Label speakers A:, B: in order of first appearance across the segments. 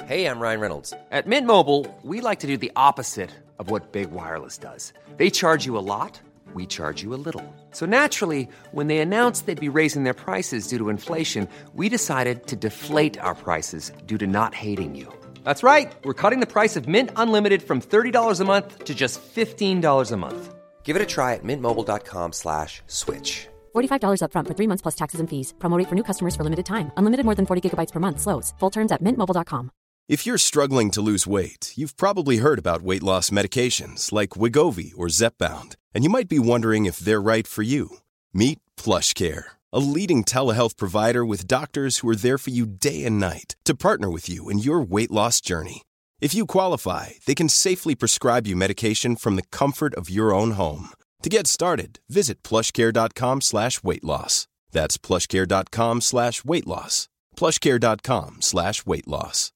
A: Hey, I'm Ryan Reynolds.
B: At Mint Mobile, we like to do the opposite of what Big Wireless does. They charge you a lot, we charge you a little. So naturally, when they announced they'd be raising their prices due to inflation, we decided to deflate our prices due to not hating you. That's right. We're cutting the price of Mint Unlimited from $30 a month to just $15 a month.
A: Give it a try at mintmobile.com/switch.
C: $45 up front for 3 months plus taxes and fees. Promo rate for new customers for limited time. Unlimited more than 40 gigabytes per month. Slows full terms at mintmobile.com.
D: If you're struggling to lose weight, you've probably heard about weight loss medications like Wegovy or Zepbound, and you might be wondering if they're right for you. Meet PlushCare, a leading telehealth provider with doctors who are there for you day and night to partner with you in your weight loss journey. If you qualify, they can safely prescribe you medication from the comfort of your own home. To get started, visit plushcare.com/weightloss. That's plushcare.com/weightloss. plushcare.com/weightloss.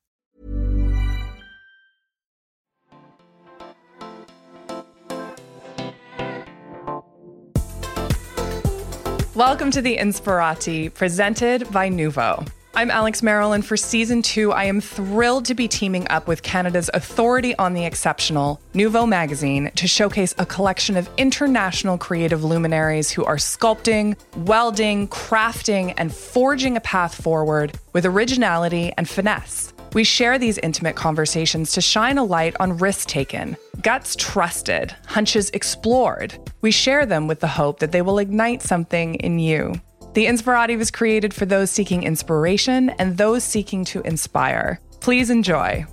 E: Welcome to the Inspirati, presented by Nuvo. I'm Alex Merrill, and for Season 2, I am thrilled to be teaming up with Canada's authority on the exceptional, Nuvo Magazine, to showcase a collection of international creative luminaries who are sculpting, welding, crafting, and forging a path forward with originality and finesse. We share these intimate conversations to shine a light on risks taken, guts trusted, hunches explored. We share them with the hope that they will ignite something in you. The Inspirati was created for those seeking inspiration and those seeking to inspire. Please enjoy.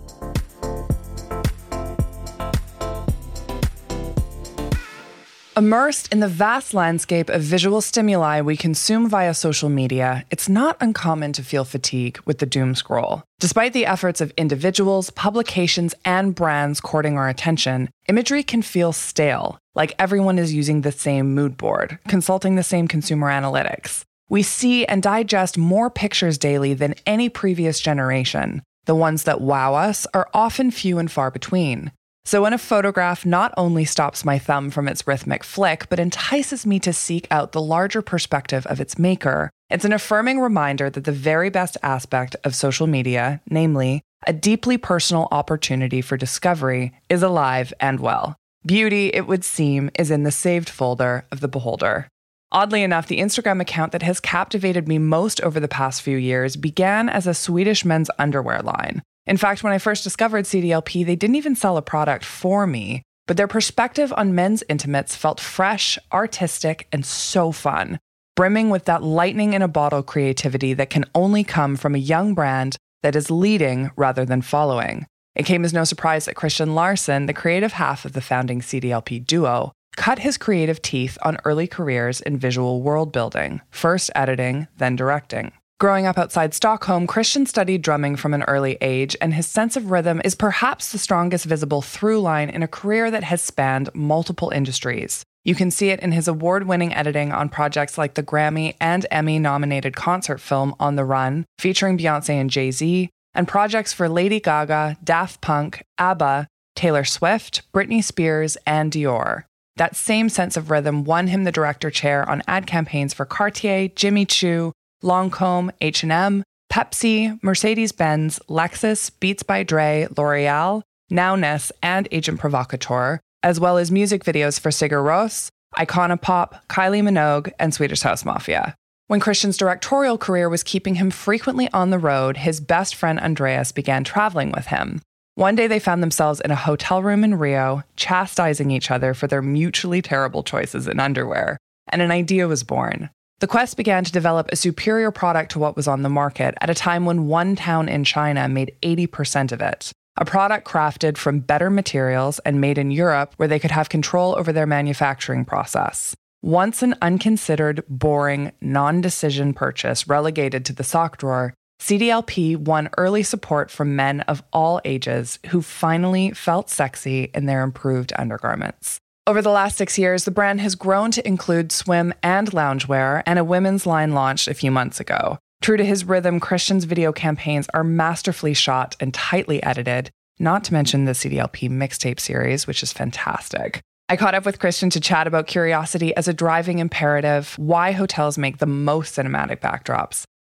E: Immersed in the vast landscape of visual stimuli we consume via social media, it's not uncommon to feel fatigue with the doom scroll. Despite the efforts of individuals, publications, and brands courting our attention, imagery can feel stale, like everyone is using the same mood board, consulting the same consumer analytics. We see and digest more pictures daily than any previous generation. The ones that wow us are often few and far between. So when a photograph not only stops my thumb from its rhythmic flick, but entices me to seek out the larger perspective of its maker, it's an affirming reminder that the very best aspect of social media, namely, a deeply personal opportunity for discovery, is alive and well. Beauty, it would seem, is in the saved folder of the beholder. Oddly enough, the Instagram account that has captivated me most over the past few years began as a Swedish men's underwear line. In fact, when I first discovered CDLP, they didn't even sell a product for me, but their perspective on men's intimates felt fresh, artistic, and so fun, brimming with that lightning in a bottle creativity that can only come from a young brand that is leading rather than following. It came as no surprise that Christian Larsson, the creative half of the founding CDLP duo, cut his creative teeth on early careers in visual world building, first editing, then directing. Growing up outside Stockholm, Christian studied drumming from an early age, and his sense of rhythm is perhaps the strongest visible through line in a career that has spanned multiple industries. You can see it in his award-winning editing on projects like the Grammy and Emmy-nominated concert film On the Run, featuring Beyoncé and Jay-Z, and projects for Lady Gaga, Daft Punk, ABBA, Taylor Swift, Britney Spears, and Dior. That same sense of rhythm won him the director chair on ad campaigns for Cartier, Jimmy Choo, Lancôme, H&M, Pepsi, Mercedes-Benz, Lexus, Beats by Dre, L'Oreal, Nowness, and Agent Provocateur, as well as music videos for Sigur Rós, Iconopop, Kylie Minogue, and Swedish House Mafia. When Christian's directorial career was keeping him frequently on the road, his best friend Andreas began traveling with him. One day they found themselves in a hotel room in Rio, chastising each other for their mutually terrible choices in underwear, and an idea was born. The quest began to develop a superior product to what was on the market at a time when one town in China made 80% of it. A product crafted from better materials and made in Europe where they could have control over their manufacturing process. Once an unconsidered, boring, non-decision purchase relegated to the sock drawer, CDLP won early support from men of all ages who finally felt sexy in their improved undergarments. Over the last 6 years, the brand has grown to include swim and loungewear, and a women's line launched a few months ago. True to his rhythm, Christian's video campaigns are masterfully shot and tightly edited, not to mention the CDLP mixtape series, which is fantastic. I caught up with Christian to chat about curiosity as a driving imperative, why hotels make the most cinematic backdrops,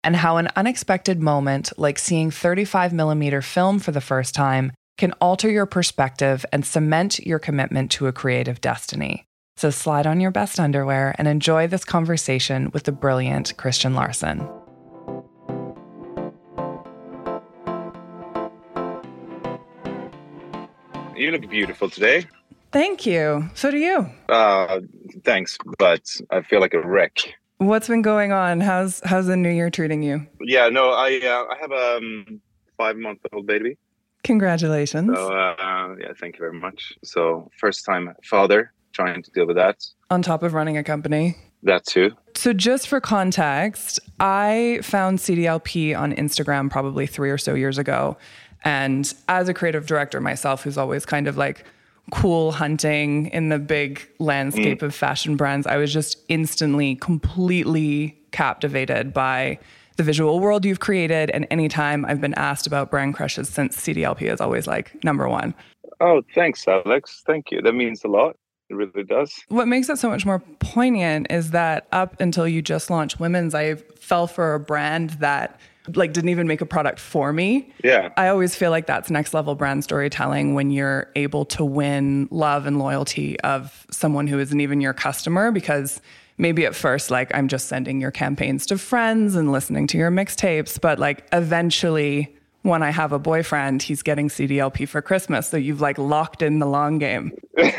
E: and how an unexpected moment like seeing 35mm film for the first time can alter your perspective and cement your commitment to a creative destiny. So slide on your best underwear and enjoy this conversation with the brilliant Christian Larsson.
A: You look beautiful today.
E: Thank you. So do you.
A: Thanks, but I feel like a wreck.
E: What's been going on? How's the new year treating you?
A: Yeah, no, I have a 5-month-old baby.
E: Congratulations.
A: So, yeah, thank you very much. So, first-time father, trying to deal with that.
E: On top of running a company.
A: That too.
E: So just for context, I found CDLP on Instagram probably 3 or so years ago. And as a creative director myself, who's always kind of like cool hunting in the big landscape of fashion brands, I was just instantly, completely captivated by the visual world you've created. And anytime I've been asked about brand crushes since, CDLP is always like number one.
A: Oh, thanks, Alex. Thank you. That means a lot. It really does.
E: What makes it so much more poignant is that up until you just launched Women's, I fell for a brand that like didn't even make a product for me.
A: Yeah.
E: I always feel like that's next level brand storytelling when you're able to win love and loyalty of someone who isn't even your customer, because maybe at first, like, I'm just sending your campaigns to friends and listening to your mixtapes, but like eventually when I have a boyfriend, he's getting CDLP for Christmas. So you've like locked in the long game.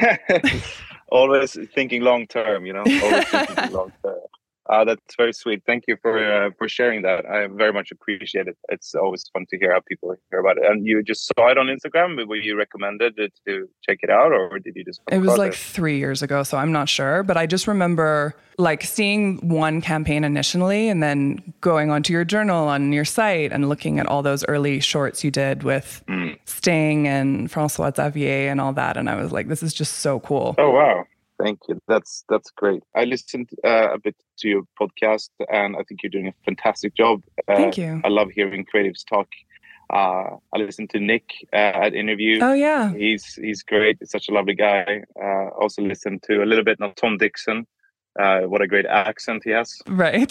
A: Always thinking long term, always thinking long term. That's very sweet. Thank you for sharing that. I very much appreciate it. It's always fun to hear how people hear about it. And you just saw it on Instagram. Were you recommended it to check it out, or did you just?
E: It was like 3 years ago, so I'm not sure. But I just remember like seeing one campaign initially, and then going onto your journal on your site and looking at all those early shorts you did with Sting and François Xavier and all that. And I was like, this is just so cool.
A: Oh wow. Thank you. That's great. I listened a bit to your podcast, and I think you're doing a fantastic job.
E: Thank you.
A: I love hearing creatives talk. I listened to Nick at Interview.
E: Oh yeah,
A: he's great. He's such a lovely guy. Also listened to a little bit of Tom Dixon. What a great accent he has.
E: Right.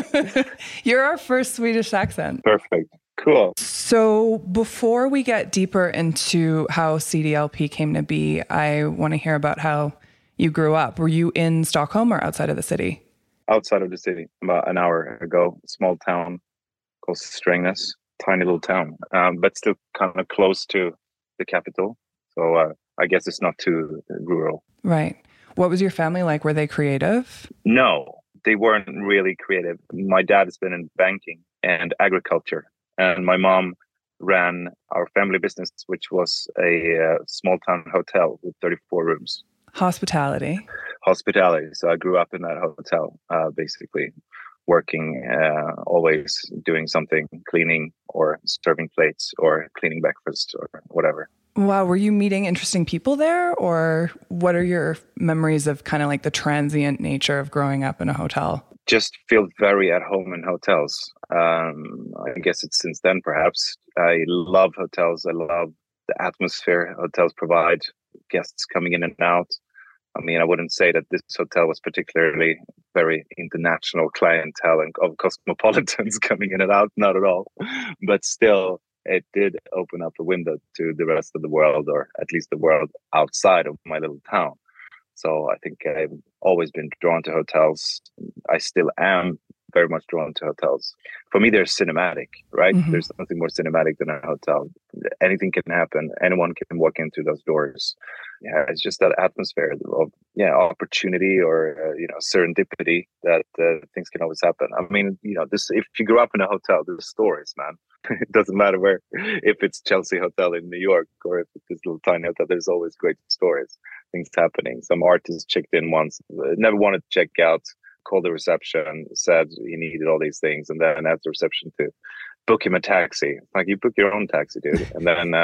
E: You're our first Swedish accent.
A: Perfect. Cool.
E: So before we get deeper into how CDLP came to be, I want to hear about how you grew up. Were you in Stockholm or outside of the city?
A: Outside of the city, about an hour ago. Small town called Strängnäs, tiny little town, but still kind of close to the capital. So I guess it's not too rural.
E: Right. What was your family like? Were they creative?
A: No, they weren't really creative. My dad has been in banking and agriculture, and my mom ran our family business, which was a small town hotel with 34 rooms. Hospitality. So I grew up in that hotel, basically working, always doing something, cleaning or serving plates or cleaning breakfast or whatever.
E: Wow. Were you meeting interesting people there, or what are your memories of kind of like the transient nature of growing up in a hotel?
A: Just feel very at home in hotels. I guess it's since then, perhaps. I love hotels. I love the atmosphere hotels provide, guests coming in and out. I mean, I wouldn't say that this hotel was particularly very international clientele and of cosmopolitans coming in and out, not at all. But still, it did open up a window to the rest of the world, or at least the world outside of my little town. So I think I've always been drawn to hotels. I still am very much drawn to hotels. For me, they're cinematic, right? Mm-hmm. There's nothing more cinematic than a hotel. Anything can happen. Anyone can walk in through those doors. Yeah, it's just that atmosphere of opportunity or serendipity that things can always happen. I mean, this, if you grew up in a hotel, there's stories, man. It doesn't matter where, if it's Chelsea Hotel in New York or if it's this little tiny hotel, there's always great stories, things happening. Some artist checked in once, never wanted to check out, called the reception, said he needed all these things, and then at the reception to book him a taxi. Like, you book your own taxi, dude. And then,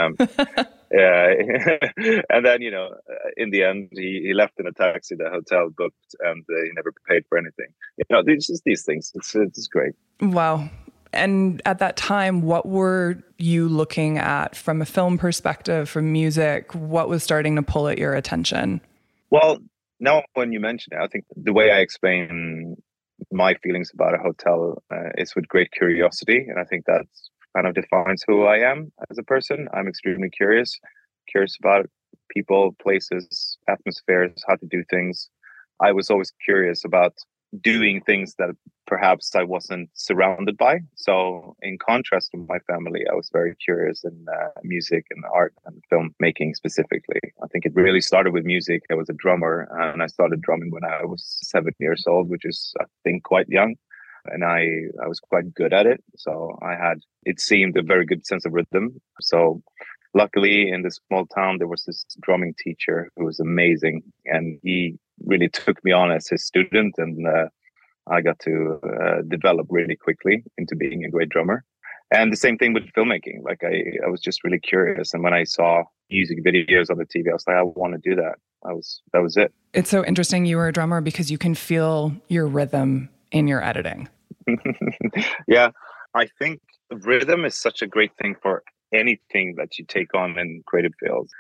A: and then, in the end, he left in a taxi, the hotel booked, and he never paid for anything. It's just these things. It's great.
E: Wow. And at that time, what were you looking at from a film perspective, from music? What was starting to pull at your attention?
A: Well, now when you mention it, I think the way I explain my feelings about a hotel is with great curiosity. And I think that kind of defines who I am as a person. I'm extremely curious about people, places, atmospheres, how to do things. I was always curious about doing things that perhaps I wasn't surrounded by. So, in contrast to my family, I was very curious in music and art and filmmaking specifically. I think it really started with music. I was a drummer, and I started drumming when I was 7 years old, which is, I think, quite young. And I was quite good at it. So it seemed a very good sense of rhythm. So luckily in this small town, there was this drumming teacher who was amazing. And he really took me on as his student. And I got to develop really quickly into being a great drummer. And the same thing with filmmaking. Like I was just really curious. And when I saw music videos on the TV, I was like, I want to do that. That was it.
E: It's so interesting you were a drummer because you can feel your rhythm in your editing.
A: Yeah, I think rhythm is such a great thing for anything that you take on in creative fields.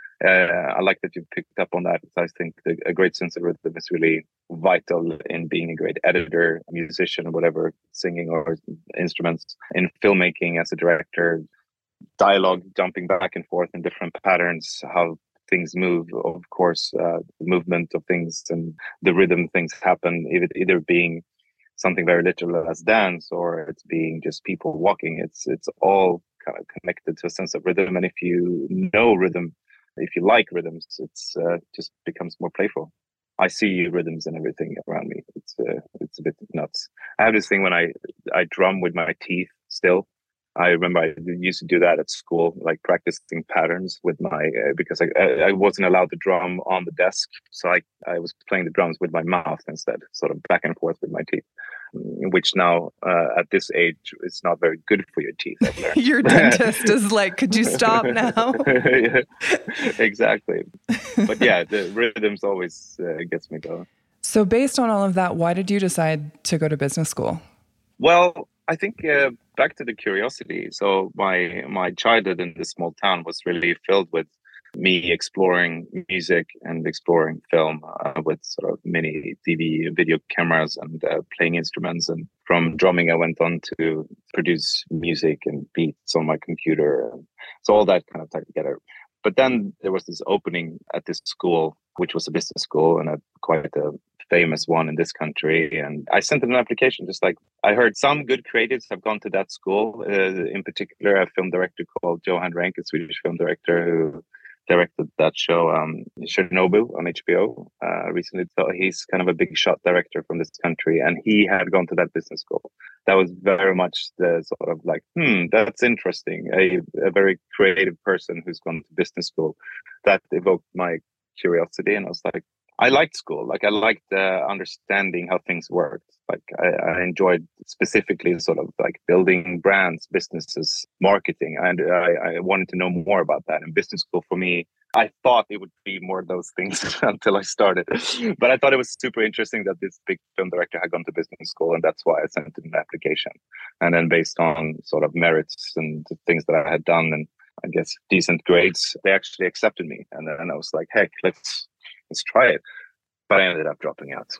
A: I like that you picked up on that. I think a great sense of rhythm is really vital in being a great editor, musician, whatever, singing or instruments. In filmmaking, as a director, dialogue jumping back and forth in different patterns, how things move, of course, the movement of things and the rhythm things happen, either being something very literal as dance or it's being just people walking. It's all kind of connected to a sense of rhythm. And if you know rhythm, if you like rhythms, it's just becomes more playful. I see rhythms and everything around me. It's a bit nuts. I have this thing when I drum with my teeth still. I remember I used to do that at school, like practicing patterns with my, because I wasn't allowed to drum on the desk. So I was playing the drums with my mouth instead, sort of back and forth with my teeth, which now at this age is not very good for your teeth.
E: Your dentist is like, could you stop now?
A: Yeah, exactly. But yeah, the rhythms always gets me going.
E: So based on all of that, why did you decide to go to business school?
A: Well, I think back to the curiosity. So my childhood in this small town was really filled with me exploring music and exploring film with sort of mini TV video cameras and playing instruments. And from drumming, I went on to produce music and beats on my computer. So all that kind of tied together. But then there was this opening at this school, which was a business school and quite a famous one in this country. And I sent in an application, just like I heard some good creatives have gone to that school. In particular, a film director called Johan Renck, a Swedish film director who directed that show Chernobyl on HBO recently. So he's kind of a big shot director from this country, and he had gone to that business school. That was very much the sort of like, that's interesting. A very creative person who's gone to business school. That evoked my curiosity, and I was like, I liked school. Like I liked understanding how things worked. Like I enjoyed specifically sort of like building brands, businesses, marketing. And I wanted to know more about that. And business school for me, I thought it would be more of those things until I started. But I thought it was super interesting that this big film director had gone to business school. And that's why I sent in an application. And then based on sort of merits and the things that I had done and I guess decent grades, they actually accepted me. And then I was like, heck, let's try it. But I ended up dropping out.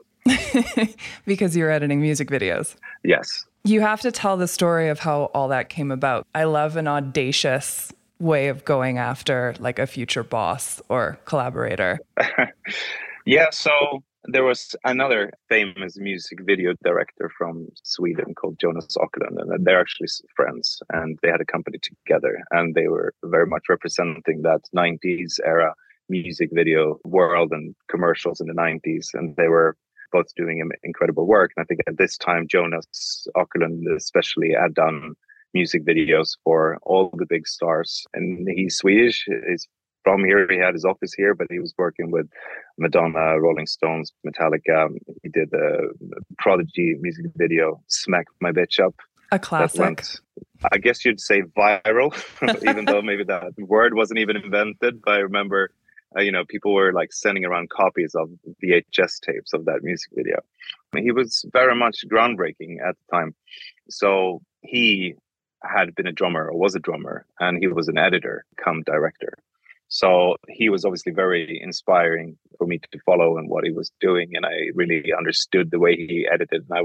E: Because you're editing music videos.
A: Yes.
E: You have to tell the story of how all that came about. I love an audacious way of going after like a future boss or collaborator.
A: Yeah, so there was another famous music video director from Sweden called Jonas Åkerlund, and they're actually friends, and they had a company together, and they were very much representing that 90s era music video world and commercials in the 90s, and they were both doing incredible work. And I think at this time Jonas Åkerlund especially had done music videos for all the big stars, and he's Swedish, he's from here, he had his office here, but he was working with Madonna, Rolling Stones, Metallica. He did a Prodigy music video, Smack My Bitch Up.
E: A classic.
A: I guess you'd say viral, even though maybe that word wasn't even invented. But I remember people were like sending around copies of VHS tapes of that music video. He was very much groundbreaking at the time. So he had been a drummer or was a drummer, and he was an editor come director. So he was obviously very inspiring for me to follow and what he was doing. And I really understood the way he edited. And I was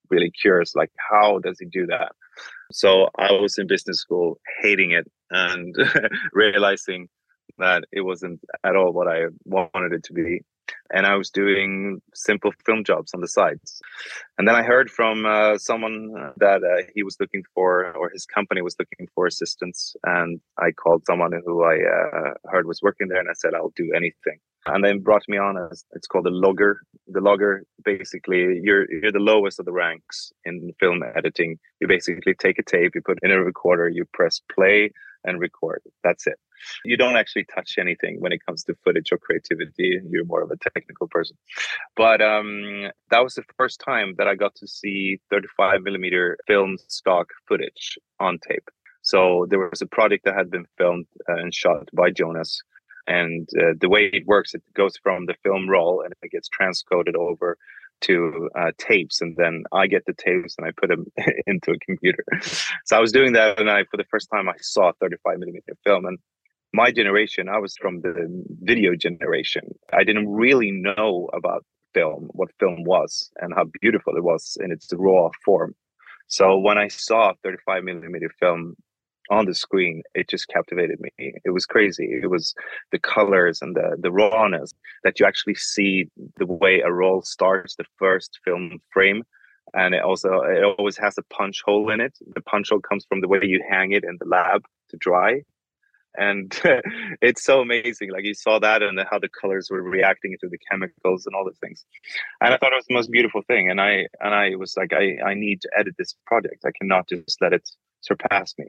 A: really curious, like, how does he do that? So I was in business school hating it and realizing that it wasn't at all what I wanted it to be. And I was doing simple film jobs on the sides. And then I heard from someone that he was looking for, or his company was looking for assistants. And I called someone who I heard was working there, and I said, I'll do anything. And then brought me on as, it's called a logger. The logger, basically, you're the lowest of the ranks in film editing. You basically take a tape, you put in a recorder, you press play and record. That's it. You don't actually touch anything when it comes to footage or creativity. You're more of a technical person. But that was the first time that I got to see 35 millimeter film stock footage on tape. So there was a project that had been filmed and shot by Jonas. And the way it works, it goes from the film roll and it gets transcoded over to tapes, and then I get the tapes and I put them into a computer. So I was doing that, and for the first time I saw 35 millimeter film. And my generation, I was from the video generation. I didn't really know about film, what film was, and how beautiful it was in its raw form. So when I saw 35 millimeter film on the screen, it just captivated me. It was crazy. It was the colors and the rawness that you actually see the way a roll starts, the first film frame. And it always has a punch hole in it. The punch hole comes from the way you hang it in the lab to dry. And it's so amazing. Like, you saw that and how the colors were reacting to the chemicals and all the things. And I thought it was the most beautiful thing. And I was like, I need to edit this project. I cannot just let it surpass me.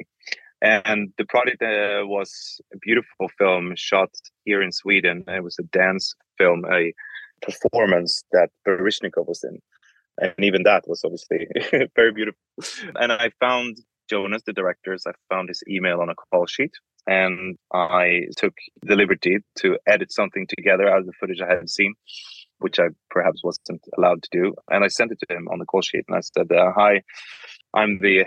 A: And the project was a beautiful film shot here in Sweden. It was a dance film, a performance that Baryshnikov was in. And even that was obviously very beautiful. And I found Jonas, the director, I found his email on a call sheet. And I took the liberty to edit something together out of the footage I had seen, which I perhaps wasn't allowed to do. And I sent it to him on the call sheet. And I said, hi, I'm the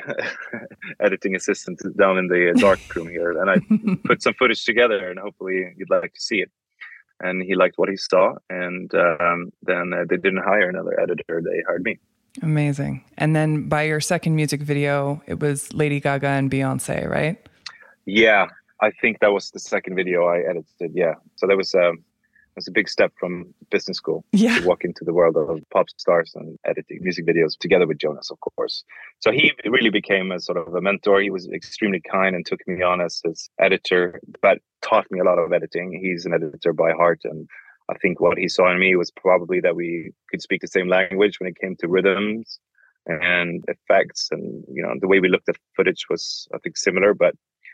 A: editing assistant down in the dark room here. And I put some footage together, and hopefully you'd like to see it. And he liked what he saw. And then they didn't hire another editor. They hired me.
E: Amazing. And then by your second music video, it was Lady Gaga and Beyonce, right?
A: Yeah, I think that was the second video I edited. Yeah. So that was a big step from business school to walk into the world of pop stars and editing music videos together with Jonas, of course. So he really became a sort of a mentor. He was extremely kind and took me on as his editor, but taught me a lot of editing. He's an editor by heart. And I think what he saw in me was probably that we could speak the same language when it came to rhythms and effects. And, the way we looked at footage was, I think, similar, but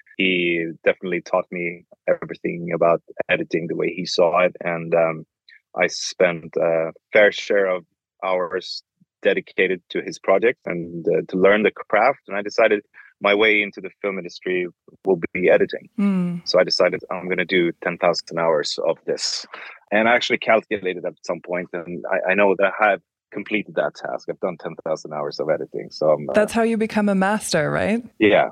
A: he definitely taught me everything about editing the way he saw it. And I spent a fair share of hours dedicated to his project and to learn the craft. And I decided my way into the film industry will be editing. So I decided I'm going to do 10,000 hours of this. And I actually calculated at some point, and I know that I have completed that task. I've done 10,000 hours of editing. So
E: that's how you become a master, right?
A: Yeah.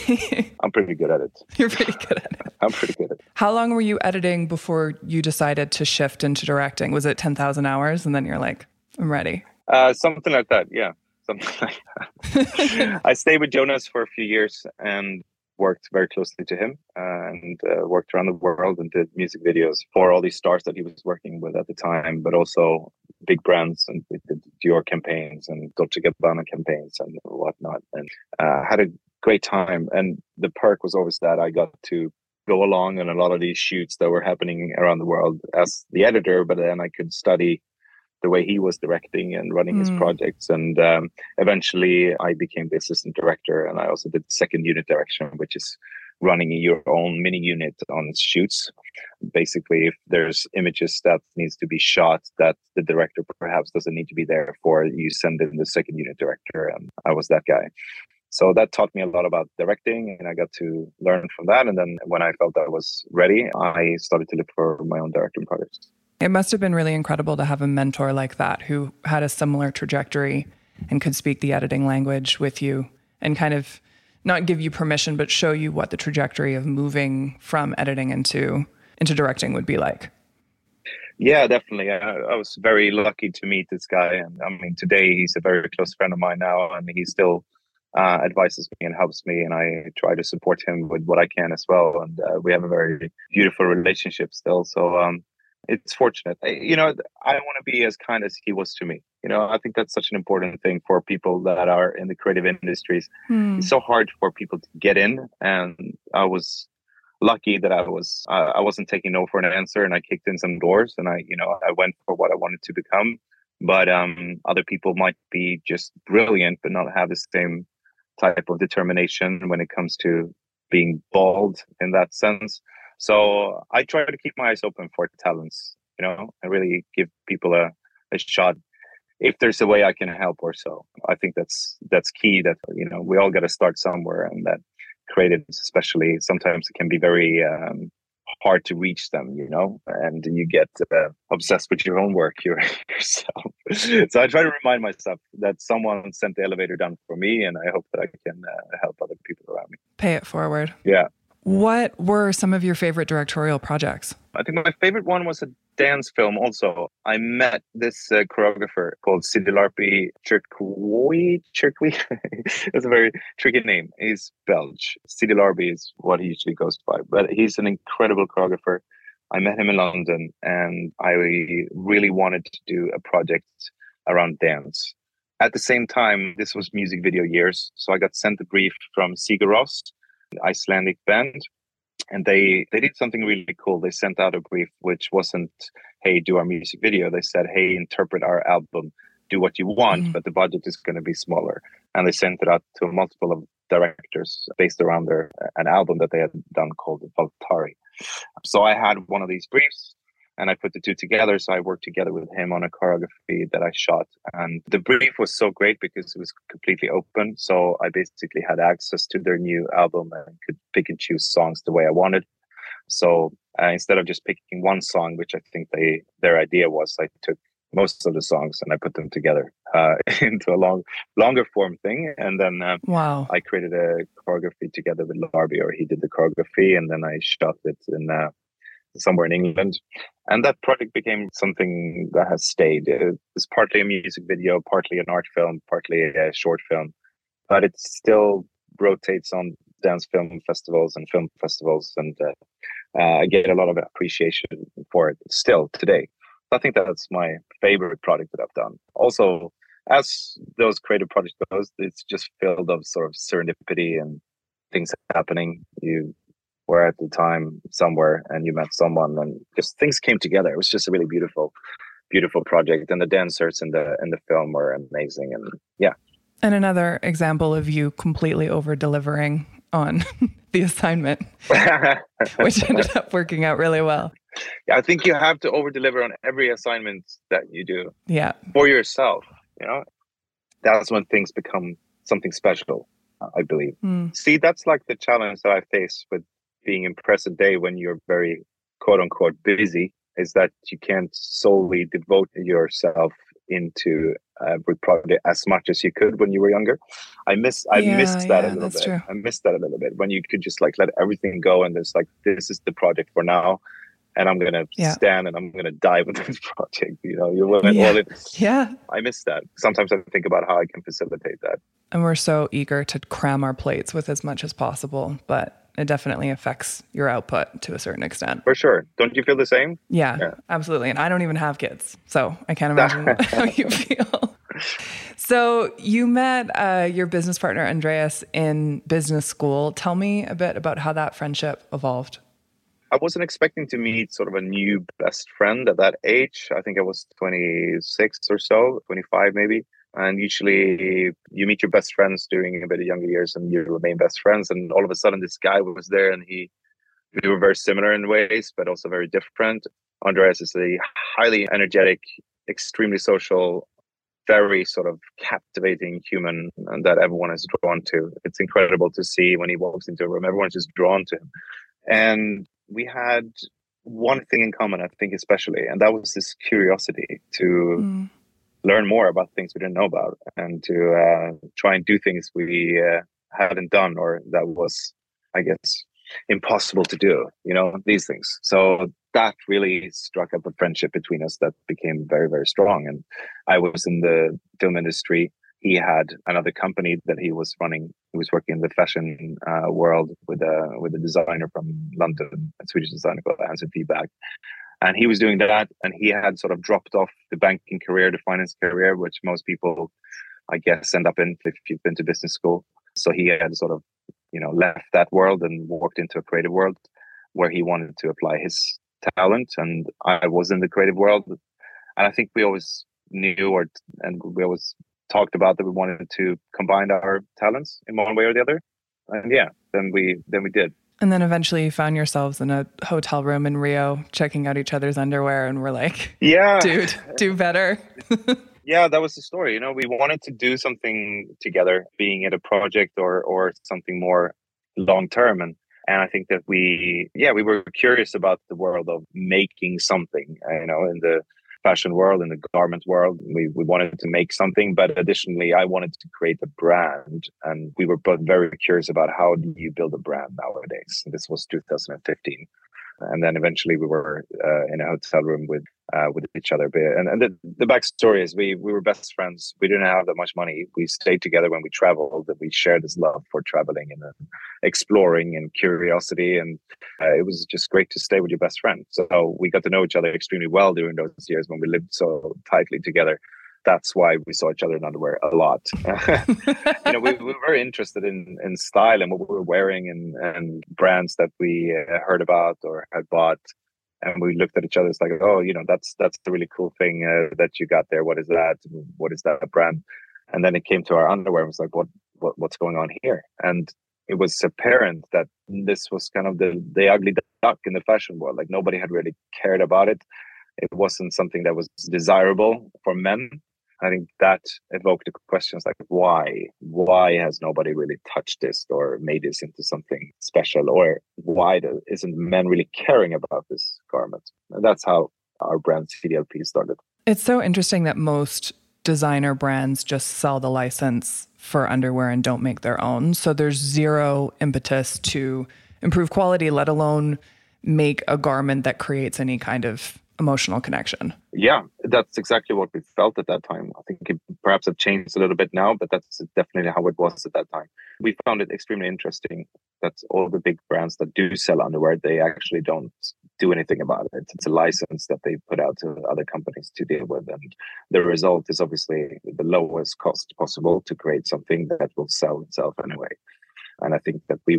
A: I'm pretty good at it.
E: You're pretty good at it.
A: I'm pretty good at it. How
E: long were you editing before you decided to shift into directing? Was it 10,000 hours and then you're like, I'm ready?
A: Something like that. Yeah. Something like that. I stayed with Jonas for a few years and worked very closely to him and worked around the world and did music videos for all these stars that he was working with at the time, but also big brands, and we did Dior campaigns and Dolce & Gabbana campaigns and whatnot, and had a great time. And the perk was always that I got to go along on a lot of these shoots that were happening around the world as the editor, but then I could study the way he was directing and running his projects. And eventually I became the assistant director, and I also did second unit direction, which is running your own mini unit on its shoots. Basically, if there's images that needs to be shot that the director perhaps doesn't need to be there for, you send in the second unit director, and I was that guy. So that taught me a lot about directing, and I got to learn from that. And then when I felt I was ready, I started to look for my own directing projects.
E: It must have been really incredible to have a mentor like that who had a similar trajectory and could speak the editing language with you and kind of not give you permission, but show you what the trajectory of moving from editing into directing would be like.
A: Yeah, definitely. I was very lucky to meet this guy, and I mean, today he's a very close friend of mine now, and he still advises me and helps me, and I try to support him with what I can as well. And we have a very beautiful relationship still. So it's fortunate. I want to be as kind as he was to me. I think that's such an important thing for people that are in the creative industries. It's so hard for people to get in, and I was lucky that I wasn't taking no for an answer, and I kicked in some doors, and I went for what I wanted to become. But other people might be just brilliant but not have the same type of determination when it comes to being bold in that sense. So I try to keep my eyes open for talents, and really give people a shot if there's a way I can help or so. I think that's key, that we all got to start somewhere, and that creatives especially, sometimes it can be very hard to reach them, and you get obsessed with your own work yourself. So I try to remind myself that someone sent the elevator down for me, and I hope that I can help other people around me.
E: Pay it forward.
A: Yeah.
E: What were some of your favorite directorial projects?
A: I think my favorite one was a dance film also. I met this choreographer called Sidilarpi Cherqui. That's a very tricky name. He's Belgian. Sidilarpi is what he usually goes by, but he's an incredible choreographer. I met him in London, and I really wanted to do a project around dance. At the same time, this was music video years, so I got sent a brief from Sigur Rós, an Icelandic band. And they did something really cool. They sent out a brief which wasn't, hey, do our music video. They said, hey, interpret our album, do what you want, but the budget is going to be smaller. And they sent it out to multiple of directors based around an album that they had done called Valtari. So I had one of these briefs, and I put the two together. So I worked together with him on a choreography that I shot. And the brief was so great because it was completely open. So I basically had access to their new album and could pick and choose songs the way I wanted. So instead of just picking one song, which I think their idea was, I took most of the songs and I put them together into a longer form thing. And then
E: Wow.
A: I created a choreography together with Larby, or he did the choreography, and then I shot it in somewhere in England. And that project became something that has stayed. It's partly a music video, partly an art film, partly a short film, but it still rotates on dance film festivals and film festivals. And I get a lot of appreciation for it still today. I think that's my favorite project that I've done. Also, as those creative projects goes, it's just filled of sort of serendipity and things happening. You were at the time somewhere and you met someone, and just things came together. It was just a really beautiful project, and the dancers in the film were amazing. And yeah.
E: And another example of you completely over delivering on the assignment, which ended up working out really well.
A: Yeah, I think you have to over deliver on every assignment that you do.
E: Yeah.
A: For yourself, that's when things become something special, I believe. See, that's like the challenge that I face with being in present day when you're very quote unquote busy, is that you can't solely devote yourself into every project as much as you could when you were younger. I missed that a little bit. True. I missed that a little bit when you could just like let everything go, and there's like, this is the project for now, and I'm gonna stand and I'm gonna die with this project. You went all in.
E: Yeah.
A: I miss that. Sometimes I think about how I can facilitate that.
E: And we're so eager to cram our plates with as much as possible, but it definitely affects your output to a certain extent.
A: For sure. Don't you feel the same?
E: Yeah, absolutely. And I don't even have kids, so I can't imagine how you feel. So you met your business partner, Andreas, in business school. Tell me a bit about how that friendship evolved.
A: I wasn't expecting to meet sort of a new best friend at that age. I think I was 26 or so, 25 maybe. And usually you meet your best friends during a bit of younger years and you remain best friends. And all of a sudden this guy was there, and we were very similar in ways, but also very different. Andreas is a highly energetic, extremely social, very sort of captivating human, and that everyone is drawn to. It's incredible to see when he walks into a room, everyone's just drawn to him. And we had one thing in common, I think, especially, and that was this curiosity to learn more about things we didn't know about, and to try and do things we hadn't done, or that was, I guess, impossible to do, these things. So that really struck up a friendship between us that became very, very strong. And I was in the film industry. He had another company that he was running. He was working in the fashion world with a designer from London, a Swedish designer called Hansen Feedback. And he was doing that, and he had sort of dropped off the banking career, the finance career, which most people, I guess, end up in if you've been to business school. So he had sort of, left that world and walked into a creative world where he wanted to apply his talent. And I was in the creative world. And I think we always knew and we always talked about that we wanted to combine our talents in one way or the other. And then we did.
E: And then eventually you found yourselves in a hotel room in Rio checking out each other's underwear and we're like, yeah, dude, do better.
A: Yeah, that was the story. We wanted to do something together, being it a project or something more long-term. And I think that we were curious about the world of making something, in the fashion world, in the garment world. We wanted to make something, but additionally, I wanted to create a brand. And we were both very curious about how do you build a brand nowadays. This was 2015. And then eventually we were in a hotel room with each other. And the backstory is we were best friends. We didn't have that much money. We stayed together when we traveled, and we shared this love for traveling and exploring and curiosity. And it was just great to stay with your best friend. So we got to know each other extremely well during those years when we lived so tightly together. That's why we saw each other in underwear a lot. We were very interested in style and what we were wearing and brands that we heard about or had bought. And we looked at each other. It's like, oh, that's the really cool thing that you got there. What is that? What is that brand? And then it came to our underwear. It was like, what's going on here? And it was apparent that this was kind of the ugly duck in the fashion world. Like nobody had really cared about it. It wasn't something that was desirable for men. I think that evoked questions like why has nobody really touched this or made this into something special, or why isn't men really caring about this garment? And that's how our brand CDLP started.
E: It's so interesting that most designer brands just sell the license for underwear and don't make their own. So there's zero impetus to improve quality, let alone make a garment that creates any kind of emotional connection.
A: Yeah, that's exactly what we felt at that time. I think it perhaps have changed a little bit now, but that's definitely how it was at that time. We found it extremely interesting that all the big brands that do sell underwear, they actually don't do anything about it. It's a license that they put out to other companies to deal with. And the result is obviously the lowest cost possible to create something that will sell itself anyway. And I think that it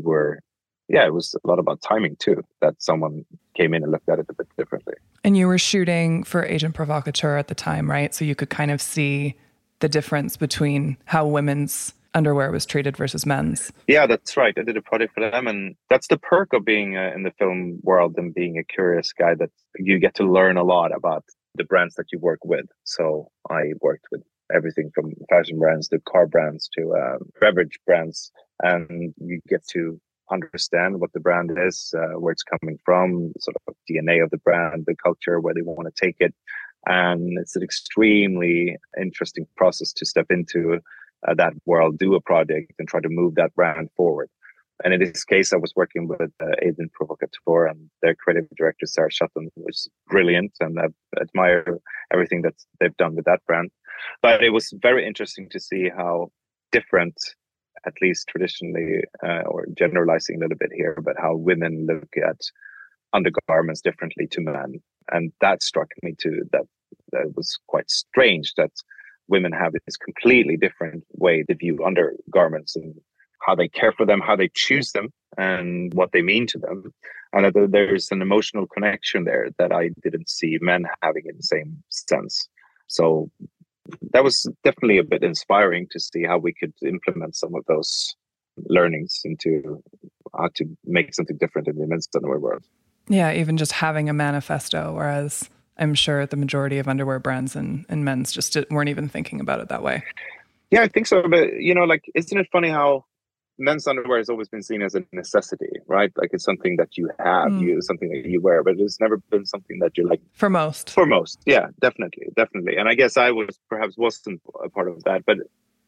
A: was a lot about timing too, that someone came in and looked at it a bit differently.
E: And you were shooting for Agent Provocateur at the time, right? So you could kind of see the difference between how women's underwear was treated versus men's.
A: Yeah, that's right. I did a project for them. And that's the perk of being in the film world and being a curious guy, that you get to learn a lot about the brands that you work with. So I worked with everything from fashion brands to car brands to beverage brands. And you get to understand what the brand is, where it's coming from, sort of DNA of the brand, the culture, where they want to take it. And it's an extremely interesting process to step into that world, do a project and try to move that brand forward. And in this case, I was working with Agent Provocateur, and their creative director, Sarah Sutton, was brilliant. And I admire everything that they've done with that brand. But it was very interesting to see how different, at least traditionally, or generalizing a little bit here, but how women look at undergarments differently to men. And that struck me too, that was quite strange that women have this completely different way to view undergarments and how they care for them, how they choose them, and what they mean to them. And that there's an emotional connection there that I didn't see men having in the same sense. So that was definitely a bit inspiring to see how we could implement some of those learnings into how to make something different in the men's underwear world.
E: Yeah, even just having a manifesto, whereas I'm sure the majority of underwear brands and men's just weren't even thinking about it that way.
A: Yeah, I think so. But, isn't it funny how men's underwear has always been seen as a necessity, right? Like it's something that you have, something that you wear, but it's never been something that you like.
E: For most.
A: Yeah, definitely. And I guess I wasn't a part of that, but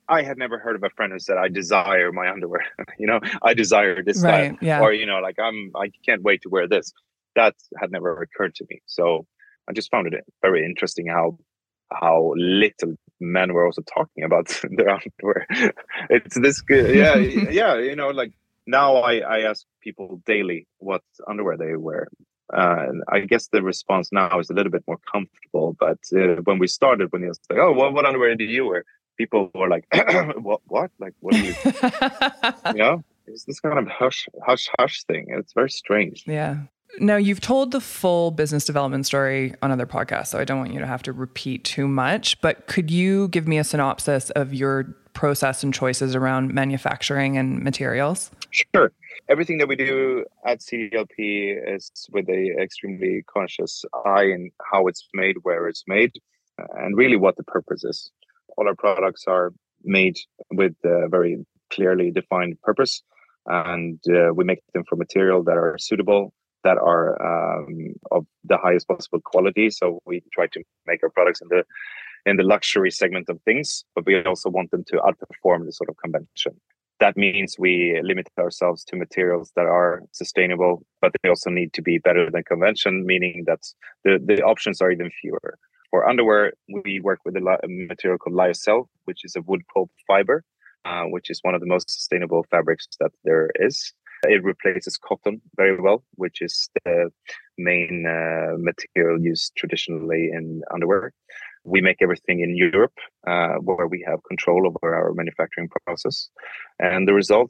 A: I had never heard of a friend who said, I desire my underwear. I desire this style.
E: Right. Yeah.
A: Or, like, I can't wait to wear this. That had never occurred to me. So I just found it very interesting how little men were also talking about their underwear. It's this good. Yeah. Yeah. Like now I ask people daily what underwear they wear. And I guess the response now is a little bit more comfortable. But when we started, when he was like, oh, what underwear do you wear? People were like, what? Like, what do you, it's this kind of hush thing. It's very strange.
E: Yeah. Now, you've told the full business development story on other podcasts, so I don't want you to have to repeat too much, but could you give me a synopsis of your process and choices around manufacturing and materials?
A: Sure. Everything that we do at CDLP is with a extremely conscious eye in how it's made, where it's made, and really what the purpose is. All our products are made with a very clearly defined purpose, and we make them from material that are suitable, that are of the highest possible quality. So we try to make our products in the luxury segment of things, but we also want them to outperform the sort of convention. That means we limit ourselves to materials that are sustainable, but they also need to be better than convention, meaning that the options are even fewer. For underwear, we work with a material called lyocell, which is a wood pulp fiber, which is one of the most sustainable fabrics that there is. It replaces cotton very well, which is the main material used traditionally in underwear. We make everything in Europe, where we have control over our manufacturing process, and the result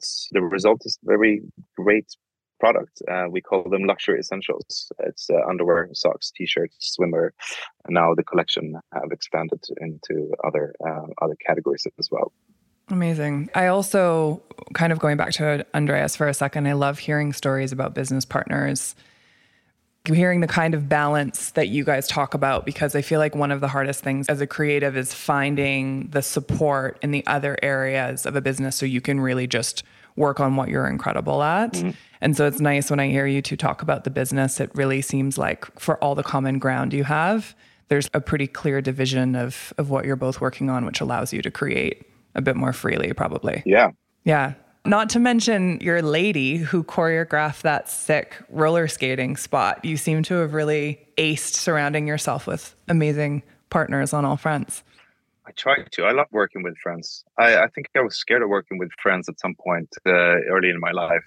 A: is very great product. We call them luxury essentials. It's underwear, socks, t-shirts, swimwear, and now the collection have expanded into other categories as well.
E: Amazing. I also, kind of going back to Andreas for a second, I love hearing stories about business partners, hearing the kind of balance that you guys talk about, because I feel like one of the hardest things as a creative is finding the support in the other areas of a business so you can really just work on what you're incredible at. Mm-hmm. And so it's nice when I hear you two talk about the business, it really seems like for all the common ground you have, there's a pretty clear division of what you're both working on, which allows you to create a bit more freely, probably.
A: Yeah.
E: Yeah. Not to mention your lady who choreographed that sick roller skating spot. You seem to have really aced surrounding yourself with amazing partners on all fronts.
A: I try to. I love working with friends. I think I was scared of working with friends at some point early in my life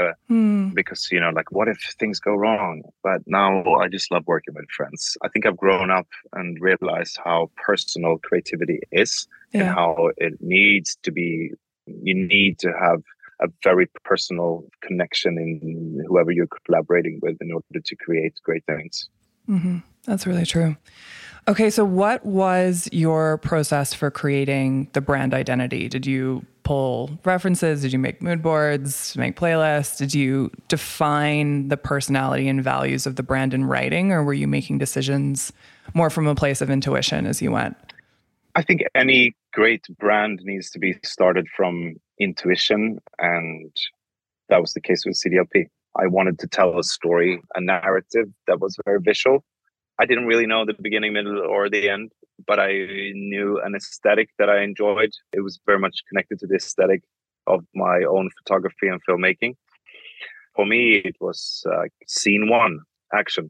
A: because, like, what if things go wrong? But now I just love working with friends. I think I've grown up and realized how personal creativity is and how it needs to be. You need to have a very personal connection in whoever you're collaborating with in order to create great things.
E: Mm-hmm. That's really true. Okay, so what was your process for creating the brand identity? Did you pull references? Did you make mood boards, make playlists? Did you define the personality and values of the brand in writing, or were you making decisions more from a place of intuition as you went?
A: I think any great brand needs to be started from intuition, and that was the case with CDLP. I wanted to tell a story, a narrative that was very visual. I didn't really know the beginning, middle, or the end, but I knew an aesthetic that I enjoyed. It was very much connected to the aesthetic of my own photography and filmmaking. For me, it was scene one, action.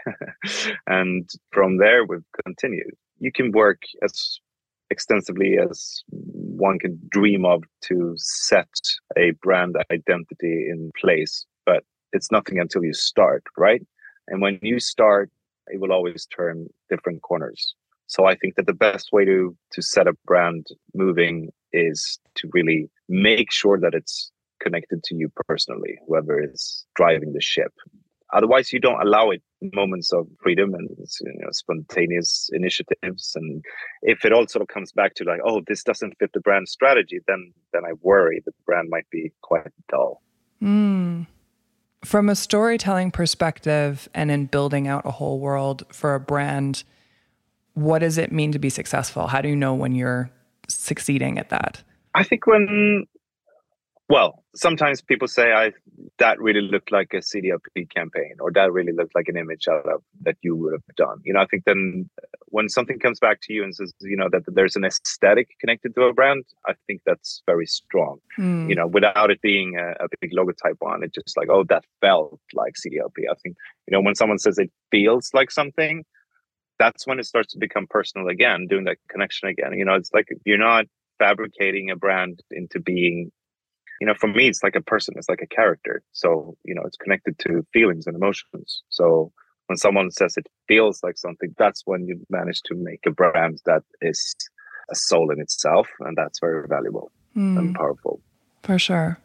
A: And from there, we've continued. You can work as extensively as one can dream of to set a brand identity in place, but it's nothing until you start, right? And when you start, it will always turn different corners. So I think that the best way to set a brand moving is to really make sure that it's connected to you personally, whoever is driving the ship. Otherwise, you don't allow it moments of freedom and spontaneous initiatives. And if it all sort of comes back to like, oh, this doesn't fit the brand strategy, then I worry that the brand might be quite dull.
E: From a storytelling perspective and in building out a whole world for a brand, what does it mean to be successful? How do you know when you're succeeding at that?
A: I think when Well, sometimes people say that really looked like a CDLP campaign, or that really looked like an image out of that you would have done. I think then when something comes back to you and says, that there's an aesthetic connected to a brand, I think that's very strong. Without it being a big logotype on it, just like, oh, that felt like CDLP. I think, when someone says it feels like something, that's when it starts to become personal again, doing that connection again. It's like you're not fabricating a brand into being, for me, it's like a person, it's like a character. So, it's connected to feelings and emotions. So when someone says it feels like something, that's when you manage to make a brand that is a soul in itself. And that's very valuable and powerful.
E: For sure.